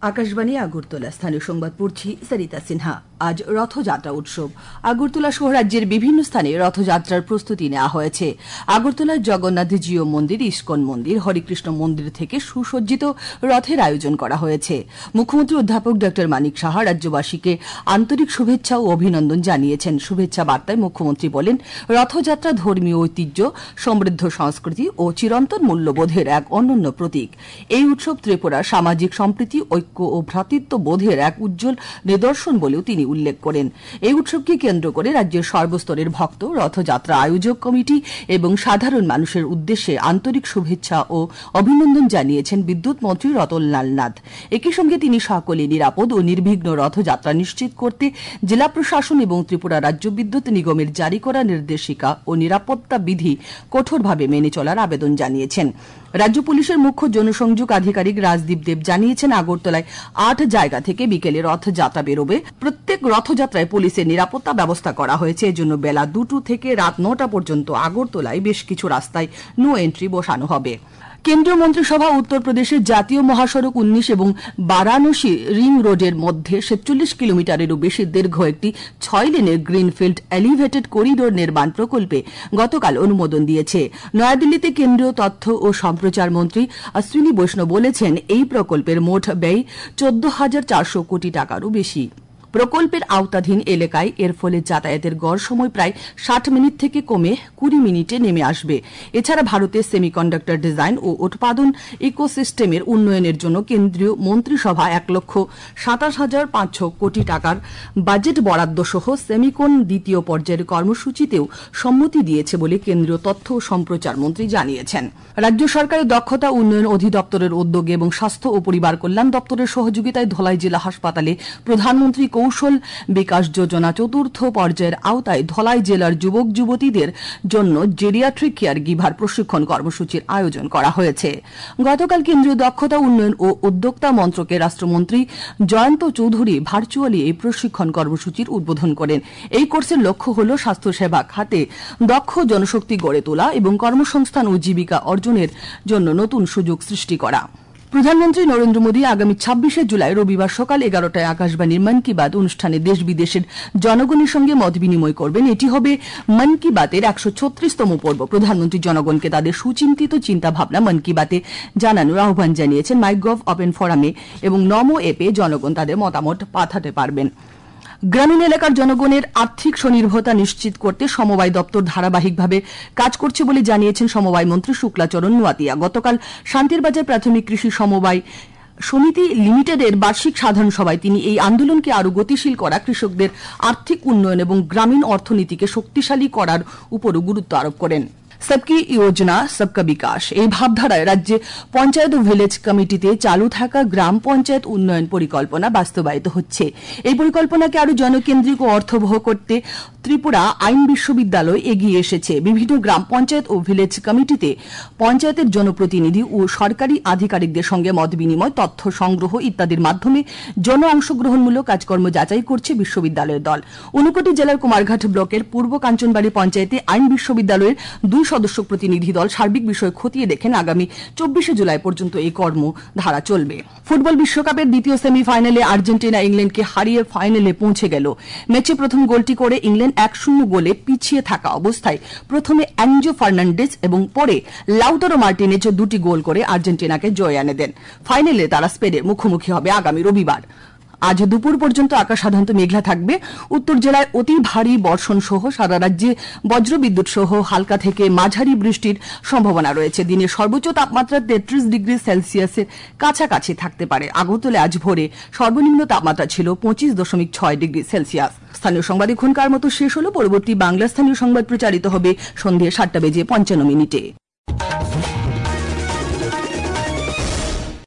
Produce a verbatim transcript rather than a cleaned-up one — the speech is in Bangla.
আকাশবাণী আগরতলা স্থানীয় সংবাদ পড়ছি সরিতা সিনহা। আজ রথযাত্রা উৎসব। আগরতলা সহ রাজ্যের বিভিন্ন স্থানে রথযাত্রার প্রস্তুতি নেওয়া হয়েছে। আগরতলার জগন্নাথজিও মন্দির, ইস্কন মন্দির, হরিকৃষ্ণ মন্দির থেকে সুসজ্জিত রথের আয়োজন করা হয়েছে। মুখ্যমন্ত্রী অধ্যাপক ড মানিক সাহা রাজ্যবাসীকে আন্তরিক শুভেচ্ছা ও অভিনন্দন জানিয়েছেন। শুভেচ্ছা বার্তায় মুখ্যমন্ত্রী বলেন, রথযাত্রা ধর্মীয় ঐতিহ্য, সমৃদ্ধ সংস্কৃতি ও চিরন্তন মূল্যবোধের এক অনন্য প্রতীক। এই উৎসব ত্রিপুরার সামাজিক সম্প্রীতি, ঐক্য ও ভ্রাতৃত্ববোধের এক উজ্জ্বল নিদর্শন বলেও তিনি উল্লেখ করেন। এই উৎসবকে কেন্দ্র করে রাজ্যের সর্বস্তরের ভক্ত, রথযাত্রা আয়োজক কমিটি এবং সাধারণ মানুষের উদ্দেশ্যে আন্তরিক শুভেচ্ছা ও অভিনন্দন জানিয়েছেন বিদ্যুৎ মন্ত্রী রতনলাল নাথ। একই সঙ্গে তিনি সকলে নিরাপদ ও নির্বিঘ্ন রথযাত্রা নিশ্চিত করতে জেলা প্রশাসন এবং ত্রিপুরা রাজ্য বিদ্যুৎ নিগমের জারি করা নির্দেশিকা ও নিরাপত্তা বিধি কঠোরভাবে মেনে চলার আবেদন জানিয়েছেন। রাজ্য পুলিশের মুখ্য জনসংযোগ আধিকারিক রাজদীপ দেব জানিয়েছেন, আগরতলায় আট জায়গা থেকে বিকেলে রথযাত্রা বেরোবে। প্রত্যেক রথযাত্রায় পুলিশের নিরাপত্তা ব্যবস্থা করা হয়েছে। এজন্য বেলা দুটো থেকে রাত নটা পর্যন্ত আগরতলায় বেশ কিছু রাস্তায় নো এন্ট্রি বসানো হবে। কেন্দ্রীয় মন্ত্রিসভা উত্তরপ্রদেশের জাতীয় মহাসড়ক উনিশ এবং বারাণসী রিং রোডের মধ্যে সাতচল্লিশ কিলোমিটারেরও বেশি দীর্ঘ একটি ছয় লেনের গ্রিনফিল্ড এলিভেটেড করিডোর নির্মাণ প্রকল্পে গতকাল অনুমোদন দিয়েছে। নয়াদিল্লিতে কেন্দ্রীয় তথ্য ও সম্প্রচার মন্ত্রী অশ্বিনী বৈষ্ণব বলেছেন, এই প্রকল্পের মোট ব্যয় চোদ্দ হাজার চারশো কোটি টাকারও বেশি। প্রকল্পের আওতাধীন এলাকায় এর ফলে যাতায়াতের গড় সময় প্রায় ষাট মিনিট থেকে কমে কুড়ি মিনিটে নেমে আসবে। এছাড়া ভারতের সেমিকন্ডাক্টর ডিজাইন ও উৎপাদন ইকোসিস্টেমের উন্নয়নের জন্য কেন্দ্রীয় মন্ত্রিসভা এক লক্ষ সাতাশ হাজার পাঁচশো কোটি টাকার বাজেট বরাদ্দ সহ সেমিকন দ্বিতীয় পর্যায়ের কর্মসূচিতেও সম্মতি দিয়েছে বলে কেন্দ্রীয় তথ্য ও সম্প্রচার মন্ত্রী জানিয়েছেন। রাজ্য সরকারের দক্ষতা উন্নয়ন অধিদপ্তরের উদ্যোগে এবং স্বাস্থ্য ও পরিবার কল্যাণ দপ্তরের সহযোগিতায় ধলাই জেলা হাসপাতালে প্রধানমন্ত্রী কৌশল বিকাশ যোজনা চতুর্থ পর্যায়ের আওতায় ধলাই জেলার যুবক যুবতীদের জন্য জেরিয়াট্রিক কেয়ার গিভার প্রশিক্ষণ কর্মসূচির আয়োজন করা হয়েছে। গতকাল কেন্দ্রীয় দক্ষতা উন্নয়ন ও উদ্যোক্তা মন্ত্রকের রাষ্ট্রমন্ত্রী জয়ন্ত চৌধুরী ভার্চুয়ালি এই প্রশিক্ষণ কর্মসূচির উদ্বোধন করেন। এই কোর্সের লক্ষ্য হল স্বাস্থ্যসেবা খাতে দক্ষ জনশক্তি গড়ে তোলা এবং কর্মসংস্থান ও জীবিকা অর্জনের জন্য নতুন সুযোগ সৃষ্টি করা। প্রধানমন্ত্রী নরেন্দ্র মোদী আগামী ছাব্বিশে জুলাই রবিবার সকাল এগারোটায় আকাশবাণীর মন কি বাত অনুষ্ঠানে দেশ বিদেশের জনগণের সঙ্গে মত বিনিময় করবেন। এটি হবে মন কি বাতের একশো ছত্রিশতম পর্ব। প্রধানমন্ত্রী জনগণকে তাদের সুচিন্তিত চিন্তাভাবনা মন কি বাতে জানানোর আহ্বান জানিয়েছেন। মাইগভ ওপেন ফোরামে এবং নমো অ্যাপে জনগণ তাদের মতামত পাঠাতে পারবেন। গ্রামীণ এলাকার জনগণের আর্থিক স্বনির্ভরতা নিশ্চিত করতে সমবায় দপ্তর ধারাবাহিকভাবে কাজ করছে বলে জানিয়েছেন সমবায় মন্ত্রী শুক্লাচরণ নোয়াতিয়া। গতকাল শান্তিরবাজার প্রাথমিক কৃষি সমবায় সমিতি লিমিটেডের বার্ষিক সাধারণ সভায় তিনি এই আন্দোলনকে আরও গতিশীল করা, কৃষকদের আর্থিক উন্নয়ন এবং গ্রামীণ অর্থনীতিকে শক্তিশালী করার উপরও গুরুত্ব আরোপ করেন। সবকি যোজনা সবকা বিকাশ এই ভাবধারায় রাজ্যে পঞ্চায়েত ও ভিলেজ কমিটিতে চালু থাকা গ্রাম পঞ্চায়েত উন্নয়ন পরিকল্পনা বাস্তবায়িত হচ্ছে। এই পরিকল্পনাকে আরও জনকেন্দ্রিক ও অর্থবহ করতে ত্রিপুরা আইন বিশ্ববিদ্যালয় এগিয়ে এসেছে। বিভিন্ন গ্রাম পঞ্চায়েত ও ভিলেজ কমিটিতে পঞ্চায়েতের জনপ্রতিনিধি ও সরকারি আধিকারিকদের সঙ্গে মত বিনিময়, তথ্য সংগ্রহ ইত্যাদির মাধ্যমে জন অংশগ্রহণমূলক কাজকর্ম যাচাই করছে বিশ্ববিদ্যালয়ের দল। ঊনকোটি জেলার কুমারঘাট ব্লকের পূর্ব কাঞ্চনবাড়ি পঞ্চায়েতে আইন বিশ্ববিদ্যালয়ের দুই সদস্য প্রতিনিধি দল সার্বিক বিষয় খতিয়ে দেখেন। আগামী চব্বিশে জুলাই পর্যন্ত এই কর্মধারা চলবে। ফুটবল বিশ্বকাপের দ্বিতীয় সেমিফাইনালে আর্জেন্টিনা ইংল্যান্ডকে হারিয়ে ফাইনালে পৌঁছে গেল। ম্যাচে প্রথম গোলটি করে ইংল্যান্ড এক শূন্য গোলে পিছিয়ে থাকা অবস্থায় প্রথমে অ্যাঞ্জো ফার্নান্ডেজ এবং পরে লাউতারো মার্টিনেজ দুটি গোল করে আর্জেন্টিনাকে জয় এনে দেন। ফাইনালে তারা স্পেনের মুখোমুখি হবে আগামী রবিবার। আজ দুপুর পর্যন্ত আকাশ সাধারণত মেঘলা থাকবে। উত্তর জেলায় অতি ভারী বর্ষণ সহ সারা রাজ্যে বজ্রবিদ্যুৎ সহ হালকা থেকে মাঝারি বৃষ্টির সম্ভাবনা রয়েছে। দিনের সর্বোচ্চ তাপমাত্রা তেত্রিশ ডিগ্রি সেলসিয়াসের কাছাকাছি থাকতে পারে। আগরতলায় আজ ভোরে সর্বনিম্ন তাপমাত্রা ছিল পঁচিশ দশমিক ছয় ডিগ্রি সেলসিয়াস। স্থানীয় সংবাদ এখনকার মতো শেষ হল। পরবর্তী বাংলা স্থানীয় সংবাদ প্রচারিত হবে সন্ধ্যে সাতটা বেজে পঞ্চান্ন মিনিটে।